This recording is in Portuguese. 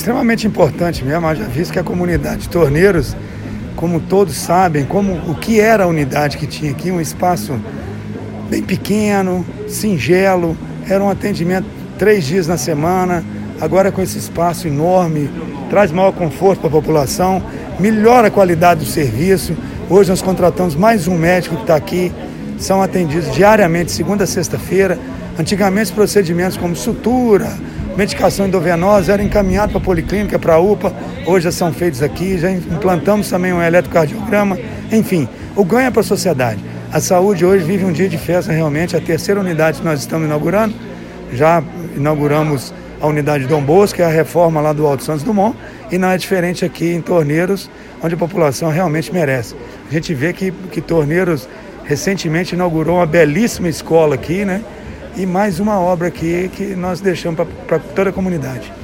extremamente importante mesmo, haja visto que a comunidade de Torneiros, como todos sabem, o que era a unidade que tinha aqui, um espaço bem pequeno, singelo, era um atendimento 3 dias na semana, agora com esse espaço enorme, traz maior conforto para a população, melhora a qualidade do serviço. Hoje nós contratamos mais um médico que está aqui, são atendidos diariamente, segunda a sexta-feira. Antigamente os procedimentos como sutura, medicação endovenosa eram encaminhados para a policlínica, para a UPA, hoje já são feitos aqui, já implantamos também um eletrocardiograma, enfim, o ganho é para a sociedade. A saúde hoje vive um dia de festa realmente, a terceira unidade que nós estamos inaugurando, já inauguramos a unidade Dom Bosco, que é a reforma lá do Alto Santos Dumont, e não é diferente aqui em Torneiros, onde a população realmente merece. A gente vê que Torneiros recentemente inaugurou uma belíssima escola aqui, né? E mais uma obra aqui que nós deixamos para toda a comunidade.